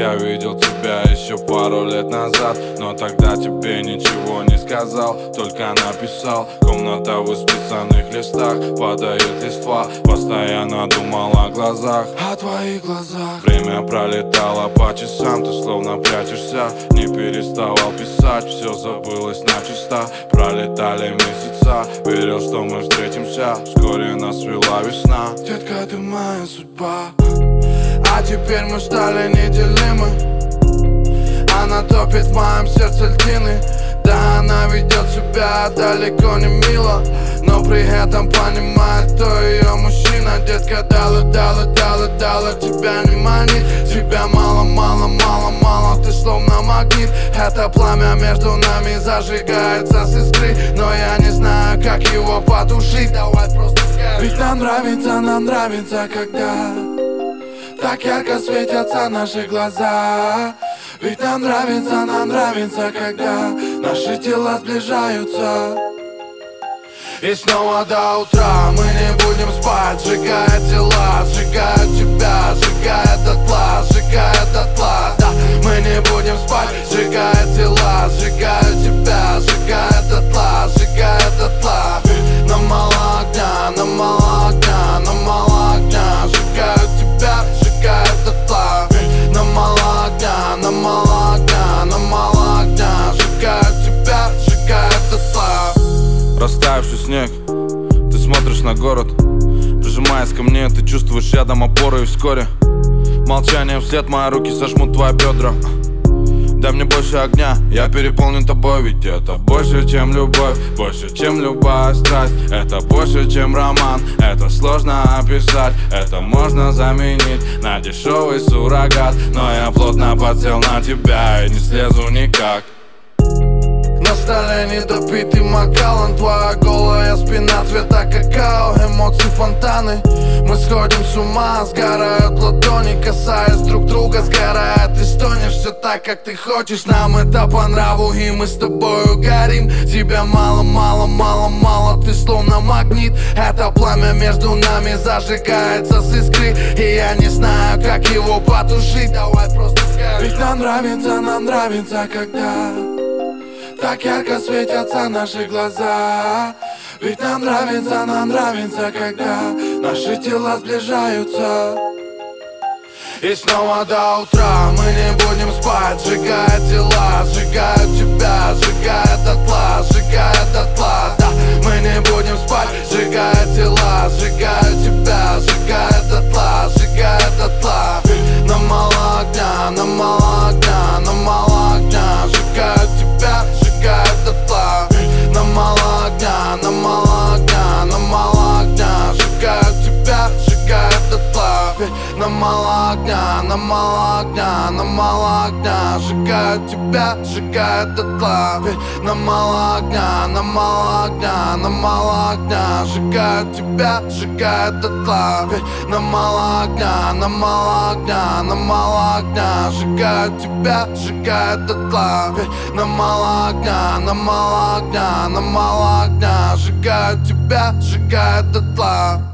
я видел тебя еще пару лет назад, но тогда тебе ничего не сказал, только написал. Комната в исписанных листах, падает листва. Постоянно думал о глазах, о твоих глазах. Время пролетало по часам, ты словно прячешься. Не переставал писать, все забылось начисто. Пролетали месяца, верил, что мы встретимся. Вскоре нас свела весна. Детка, ты моя судьба. А теперь мы стали неделимы. Она топит в моем сердце льдины. Да, она ведет себя далеко не мило, но при этом понимает, кто ее мужчина. Детка, дала, тебя не манит. Тебя мало, ты словно магнит. Это пламя между нами зажигается с искры, но я не знаю, как его потушить. Давай просто скажи. Ведь нам нравится, когда так ярко светятся наши глаза. Ведь нам нравится, когда наши тела сближаются. И снова до утра мы не будем спать, сжигая тела, сжигая тебя, сжигая дотла, сжигая дотла. Да, мы не будем спать, сжигая тела, сжигая тебя, сжигая дотла, сжигая дотла. Нам мало огня, нам мало огня, нам мало огня, сжигаю тебя, сжигая дотла. Нам мало огня, нам мало огня, нам мало огня, сжигаю тебя, сжигая дотла. Растаявший снег, ты смотришь на город. Прижимаясь ко мне, ты чувствуешь рядом опору. И вскоре молчание вслед, мои руки сожмут твои бедра. Дай мне больше огня, я переполнен тобой. Ведь это больше, чем любовь, больше, чем любая страсть. Это больше, чем роман, это сложно описать. Это можно заменить на дешевый суррогат. Но я плотно подсел на тебя и не слезу никак. На столе недопитый Макалан, твоя голая спина цвета какао, эмоции фонтаны. Мы сходим с ума, сгорают ладони, касаясь друг друга, сгорает и стонешь. Все так, как ты хочешь, нам это по нраву, и мы с тобою горим. Тебя мало, ты словно магнит. Это пламя между нами зажигается с искры, и я не знаю, как его потушить. Давай просто скажи. Ведь нам нравится, когда так ярко светятся наши глаза. Ведь нам нравится, когда наши тела сближаются. И снова до утра мы не будем спать, сжигая тела, сжигая тебя, сжигая дотла, сжигая дотла. Да, мы не будем спать, сжигая тела, сжигая тебя, сжигая дотла, сжигая дотла. Нам мало огня, нам мало огня, нам мало огня, сжигаю тебя, сжигая дотла. Нам мало огня, нам мало огня, нам мало огня, сжигаю тебя, сжигая дотла. Нам мало огня, нам мало огня, нам мало огня, сжигаю тебя, сжигая дотла. Нам мало огня, нам мало огня, нам мало огня, сжигаю тебя, сжигая дотла. Нам мало огня, нам мало огня, нам мало огня, сжигаю тебя, сжигая дотла. Нам мало огня, нам мало огня, нам мало огня, сжигаю тебя, сжигая дотла.